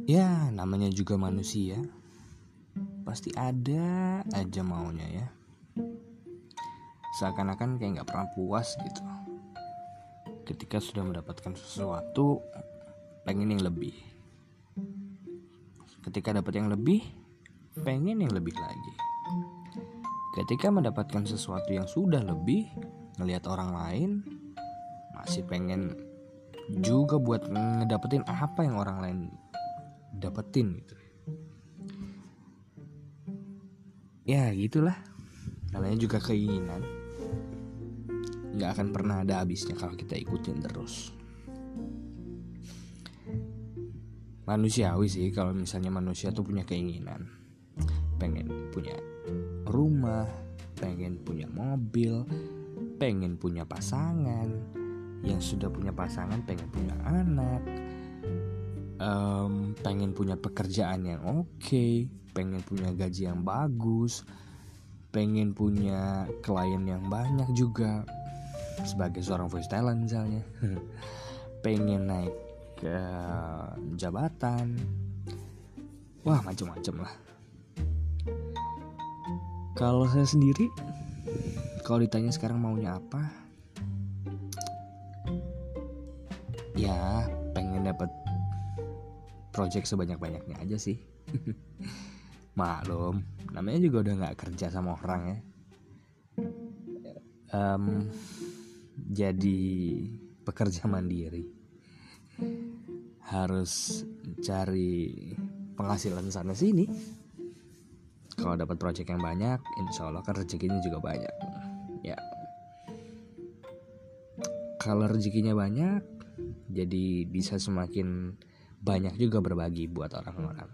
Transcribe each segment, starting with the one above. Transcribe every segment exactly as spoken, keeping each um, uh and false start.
Ya, namanya juga manusia, pasti ada aja maunya ya. Seakan-akan kayak gak pernah puas gitu. Ketika sudah mendapatkan sesuatu, pengen yang lebih. Ketika dapat yang lebih, pengen yang lebih lagi. Ketika mendapatkan sesuatu yang sudah lebih, ngelihat orang lain, masih pengen juga buat ngedapetin apa yang orang lain dapetin gitu. Ya gitulah, namanya juga keinginan. Gak akan pernah ada habisnya kalau kita ikutin terus. Manusiawi sih kalau misalnya manusia tuh punya keinginan, pengen punya rumah, pengen punya mobil, pengen punya pasangan, yang sudah punya pasangan pengen punya anak, um, pengen punya pekerjaan yang oke, pengen punya gaji yang bagus, pengen punya klien yang banyak juga sebagai seorang voice talent misalnya. Pengen naik ke jabatan, wah macam-macam lah. Kalau saya sendiri, kalau ditanya sekarang maunya apa, ya pengen dapat project sebanyak-banyaknya aja sih. Maklum, namanya juga udah gak kerja sama orang ya. um, Jadi pekerja mandiri, harus cari penghasilan sana sini. Kalau dapat project yang banyak, insya Allah kan rezekinya juga banyak ya. Kalau rezekinya banyak, jadi bisa semakin banyak juga berbagi buat orang-orang.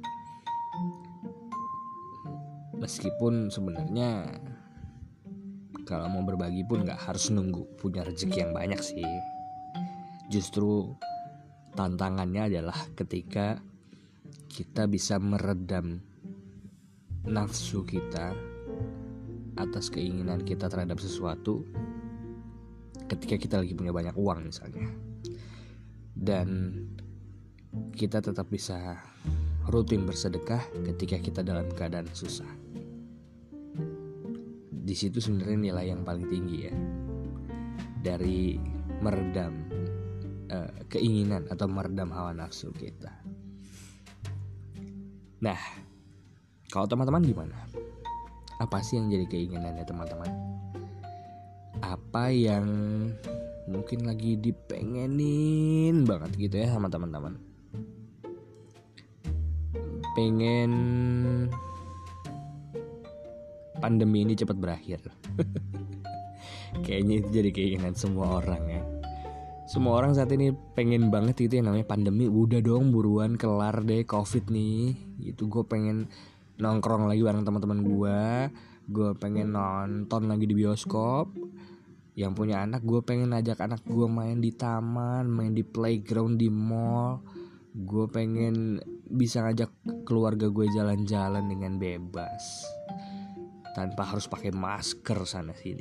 Meskipun sebenarnya kalau mau berbagi pun gak harus nunggu punya rezeki yang banyak sih. Justru tantangannya adalah ketika kita bisa meredam nafsu kita atas keinginan kita terhadap sesuatu ketika kita lagi punya banyak uang misalnya, dan kita tetap bisa rutin bersedekah ketika kita dalam keadaan susah. Di situ sebenarnya nilai yang paling tinggi ya dari meredam uh, keinginan atau meredam hawa nafsu kita. Nah, kalau teman-teman gimana? Apa sih yang jadi keinginannya teman-teman? Apa yang mungkin lagi dipengenin banget gitu ya sama teman-teman? Pengen pandemi ini cepat berakhir. Kayaknya itu jadi keinginan semua orang ya. Semua orang saat ini pengen banget gitu yang namanya pandemi. Udah dong buruan kelar deh covid nih. Gitu, gue pengen nongkrong lagi bareng teman-teman gue. Gue pengen nonton lagi di bioskop. Yang punya anak, gue pengen ajak anak gue main di taman, main di playground di mall. Gue pengen bisa ngajak keluarga gue jalan-jalan dengan bebas, tanpa harus pakai masker sana sini.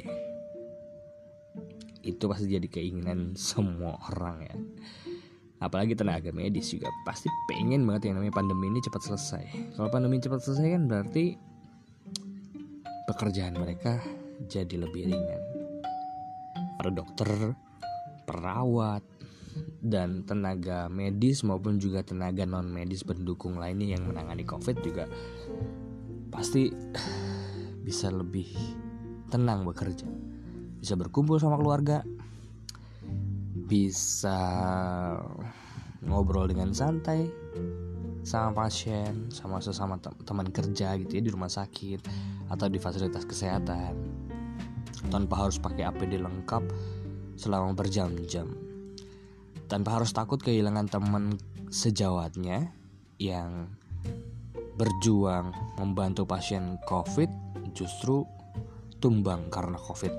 Itu pasti jadi keinginan semua orang ya. Apalagi tenaga medis juga pasti pengen banget yang namanya pandemi ini cepat selesai. Kalau pandemi cepat selesai kan berarti pekerjaan mereka jadi lebih ringan. Para dokter, perawat, dan tenaga medis maupun juga tenaga non medis pendukung lainnya yang menangani COVID juga pasti bisa lebih tenang bekerja, bisa berkumpul sama keluarga, bisa ngobrol dengan santai sama pasien, sama sesama teman kerja gitu ya di rumah sakit atau di fasilitas kesehatan, tanpa harus pakai A P D lengkap selama berjam-jam, tanpa harus takut kehilangan teman sejawatnya yang berjuang membantu pasien COVID justru tumbang karena COVID,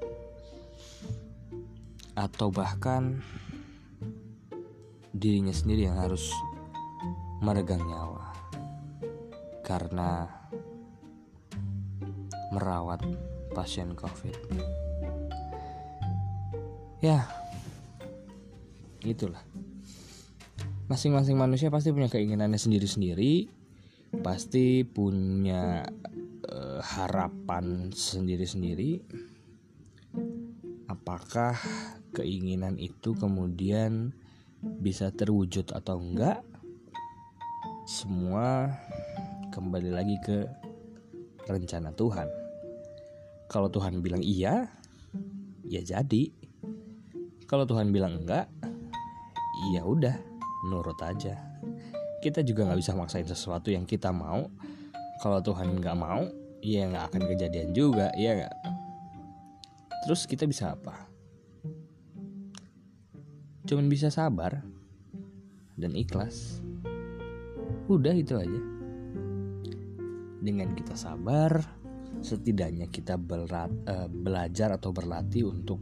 atau bahkan dirinya sendiri yang harus meregang nyawa karena merawat pasien COVID. Ya, itulah. Masing-masing manusia pasti punya keinginannya sendiri-sendiri, pasti punya uh, harapan sendiri-sendiri. Apakah keinginan itu kemudian bisa terwujud atau enggak? Semua kembali lagi ke rencana Tuhan. Kalau Tuhan bilang iya, ya jadi. Kalau Tuhan bilang enggak, ya udah, nurut aja. Kita juga nggak bisa maksain sesuatu yang kita mau. Kalau Tuhan nggak mau, ya nggak akan kejadian juga, ya nggak. Terus kita bisa apa? Cuman bisa sabar dan ikhlas. Udah itu aja. Dengan kita sabar, setidaknya kita berat, uh, belajar atau berlatih untuk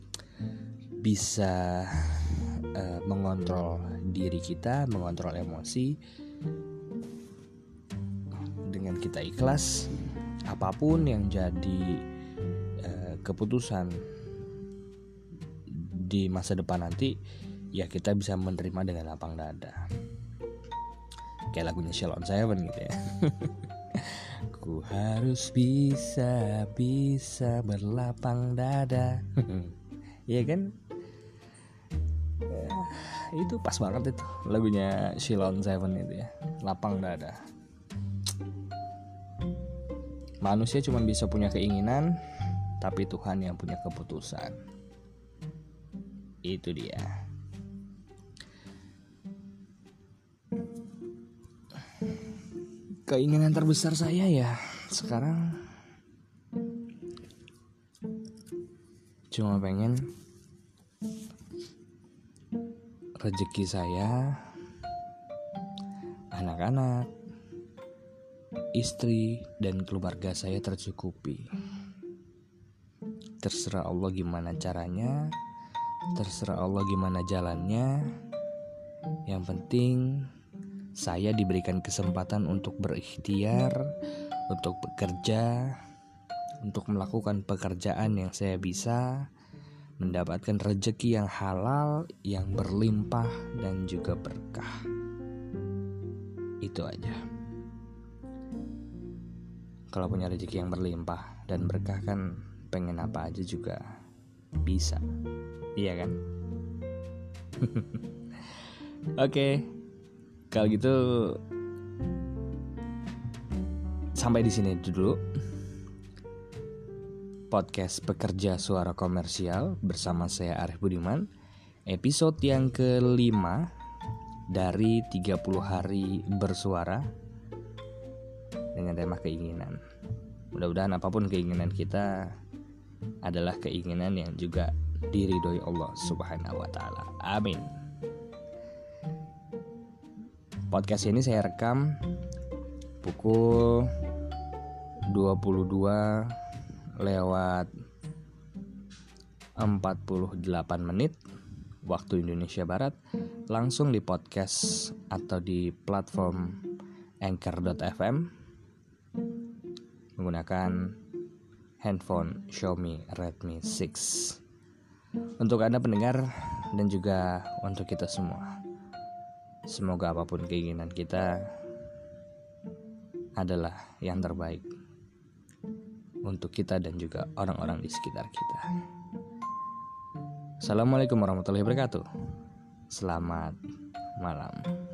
bisa uh, mengontrol diri kita, mengontrol emosi. Dengan kita ikhlas, apapun yang jadi uh, keputusan di masa depan nanti, ya kita bisa menerima dengan lapang dada. Kayak lagunya Sheila on Seven gitu ya. Ku harus bisa, bisa berlapang dada. Iya kan? Ya, itu pas banget itu lagunya Sheila on Seven itu ya, lapang dada. Manusia cuma bisa punya keinginan, tapi Tuhan yang punya keputusan. Itu dia. Keinginan terbesar saya ya sekarang cuma pengen rezeki saya, anak-anak, istri, dan keluarga saya tercukupi. Terserah Allah gimana caranya, terserah Allah gimana jalannya. Yang penting saya diberikan kesempatan untuk berikhtiar, untuk bekerja, untuk melakukan pekerjaan yang saya bisa, mendapatkan rezeki yang halal, yang berlimpah dan juga berkah. Itu aja. Kalau punya rezeki yang berlimpah dan berkah kan pengen apa aja juga bisa. Iya kan? Oke. Kalau gitu sampai di sini dulu podcast Pekerja Suara Komersial bersama saya Arif Budiman, episode yang kelima dari tiga puluh hari bersuara dengan tema keinginan. Mudah-mudahan apapun keinginan kita adalah keinginan yang juga diridhoi Allah Subhanahu wa taala. Amin. Podcast ini saya rekam pukul dua puluh dua lewat empat puluh delapan menit waktu Indonesia Barat, langsung di podcast atau di platform anchor dot f m menggunakan handphone Xiaomi Redmi enam. Untuk Anda pendengar dan juga untuk kita semua, semoga apapun keinginan kita adalah yang terbaik untuk kita dan juga orang-orang di sekitar kita. Assalamualaikum warahmatullahi wabarakatuh. Selamat malam.